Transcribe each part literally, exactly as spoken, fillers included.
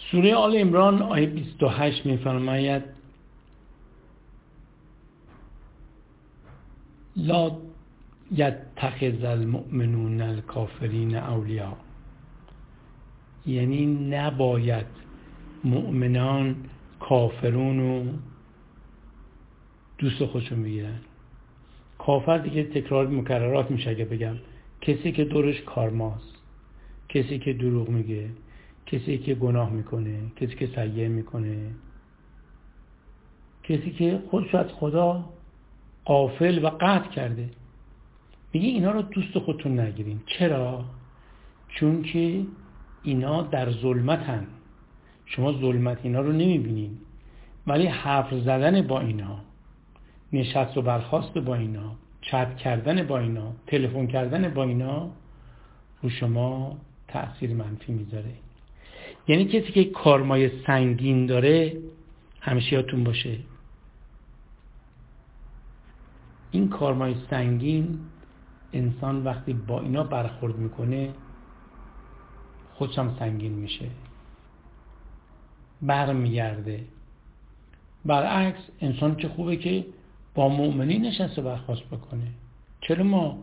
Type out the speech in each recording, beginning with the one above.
سوره آل عمران آیه بیست و هشت می‌فرماید لا یتخذ المؤمنون الکافرین اولیاء، یعنی نباید مؤمنان کافرون رو دوست خودشون بگیرن. کافر دیگه تکرار مکررات میشه اگه بگم، کسی که دورش کارماست، کسی که دروغ میگه، کسی که گناه میکنه، کسی که سیئه میکنه، کسی که خودشو از خدا غافل و قطع کرده. میگه اینا رو دوست خودتون نگیرین. چرا؟ چون که اینا در ظلمتن، شما ظلمت اینا رو نمیبینین، ولی حرف زدن با اینا، نشست و برخاست با اینا، چت کردن با اینا، تلفن کردن با اینا رو شما تأثیر منفی میذاره. یعنی کسی که کارمای سنگین داره، همیشه یادتون باشه این کارمای سنگین، انسان وقتی با اینا برخورد میکنه خودش هم سنگین میشه، برمیگرده. برعکس انسان چه خوبه که با مؤمنین نشست و برخاست بکنه. چرا ما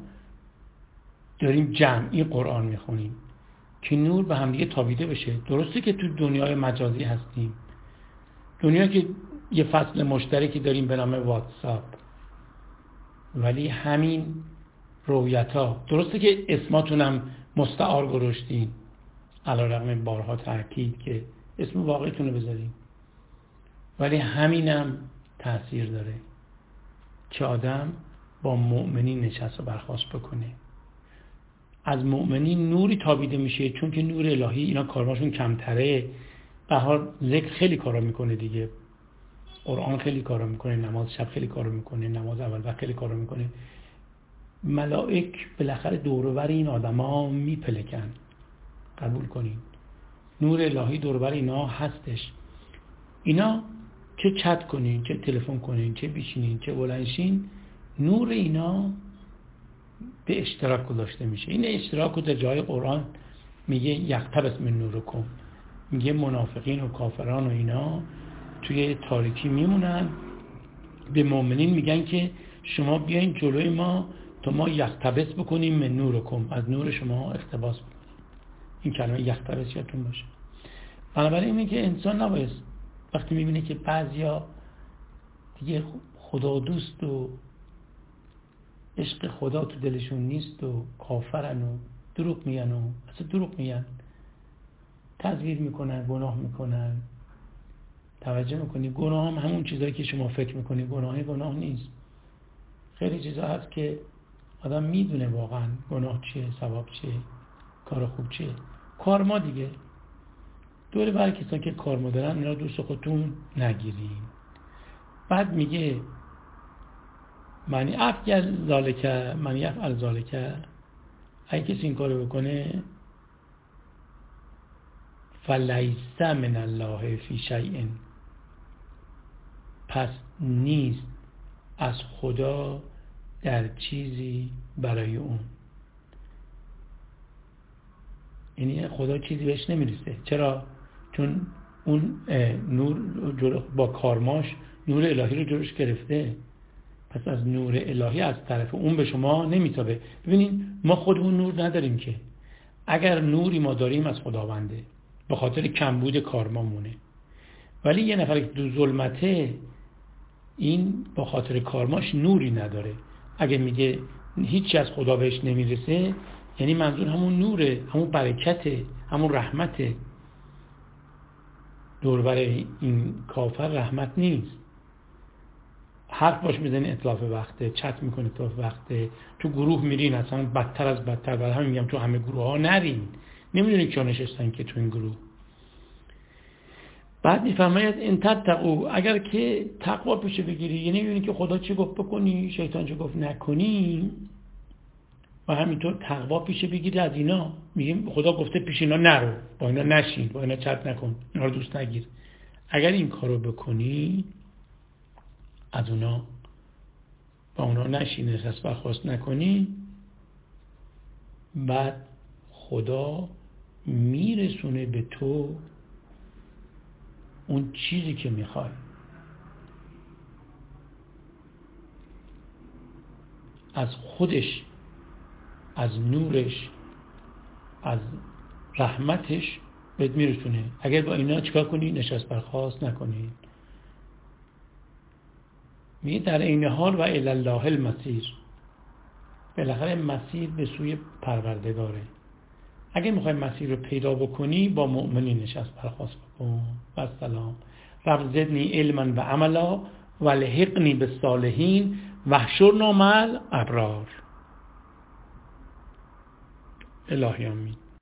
داریم جمعی قرآن میخونیم؟ که نور به هم دیگه تابیده بشه. درسته که تو دنیای مجازی هستیم، دنیا که یه فصل مشترکی داریم به نام واتساپ، ولی همین رویت ها، درسته که اسماتونم مستعار گذاشتین علیرغم بارها تاکید که اسم واقعیتون رو بذارین، ولی همینم تأثیر داره که آدم با مؤمنین نشست و برخاست بکنه. از مؤمنین نوری تابیده میشه، چون که نور الهی، اینا کارماشون کمتره. به هر حال ذکر خیلی کارا میکنه دیگه، قرآن خیلی کارا میکنه، نماز شب خیلی کارا میکنه، نماز اول وقت خیلی کارا میکنه. ملائک بالاخره دور و بر این آدما میپلکن. قبول کنین نور الهی دور و بر اینا هستش. اینا چه چت کنین، چه تلفن کنین، چه بشینین، چه بلندشین، نور اینا به اشتراک گذاشته میشه. این اشتراک رو در جای قرآن میگه یقتبس من نورکم، میگه منافقین و کافران و اینا توی تاریکی میمونن، به مؤمنین میگن که شما بیاین جلوی ما تا ما یقتبس بکنیم من نورکم، از نور شما اقتباس بکنیم. این کلمه یقتبس یادتون باشه. بنابراین اینه که انسان نباید وقتی میبینه که بعضیا دیگه خدا دوست و عشق خدا تو دلشون نیست و کافرن و دروغ میگن و اصلا دروغ میگن، تزویر میکنن، گناه میکنن. توجه میکنی گناه هم همون چیزایی که شما فکر میکنی گناه، گناه نیست. خیلی چیزا هست که آدم میدونه واقعا گناه چیه، ثواب چیه، کار خوب چیه. کارما دیگه دوره برای کسانی که کارما دارن اینا دوست خودتون نگیرین. بعد میگه معنی افعل ذالک، معنی افعل ذالک، اگه کسی این کارو بکنه فلیس من الله فی شیء، پس نیست از خدا در چیزی برای اون. یعنی خدا چیزی بهش نمیرسه. چرا؟ چون اون نور با کارماش نور الهی رو جلوش گرفته، پس از نور الهی از طرف اون به شما نمیتابه. ببینین ما خودمون نور نداریم که، اگر نوری ما داریم از خداونده، به خاطر کمبود کارمامونه. ولی یه نفر که دو ظلمته، این به خاطر کارماش نوری نداره. اگه میگه هیچی از خدا بهش نمیرسه، یعنی منظور همون نوره، همون برکته، همون رحمته. دور بر این کافر رحمت نیست. حرف باش میزنی اطلاف وقته، چت میکنی اطلاف وقته، تو گروه میرین اصلا بدتر از بدتر. برای همین میگم تو همه گروه ها نرین، نمیدونی کیا نشستن که تو این گروه. بعد میفرماید ان تتقوا، اگر که تقوا پیش بگیری، یعنی میبینی که خدا چی گفت بکنی، شیطان چی گفت نکنی، و همینطور تقوا پیش بگیری از اینا. میگیم خدا گفته پیش اینا نرو، با اینا نشین، با اینا چت نکن، اینا رو دوست نگیر. اگر این کارو بکنی، از اونا با اونا نشینی، نشست برخاست نکنی، بعد خدا میرسونه به تو اون چیزی که میخوای. از خودش، از نورش، از رحمتش بهت میرسونه. اگر با اینا چیکار کنی؟ نشست برخاست نکنی. میگه در این حال و الی الله المصیر، بالاخره مسیر به سوی پروردگاره. اگه میخوای مسیر رو پیدا بکنی با مؤمنین نشست برخاست بکن. و السلام. رب زدنی علما و عملا و لحقنی بالصالحین واحشرنا مع الابرار. الهی آمین.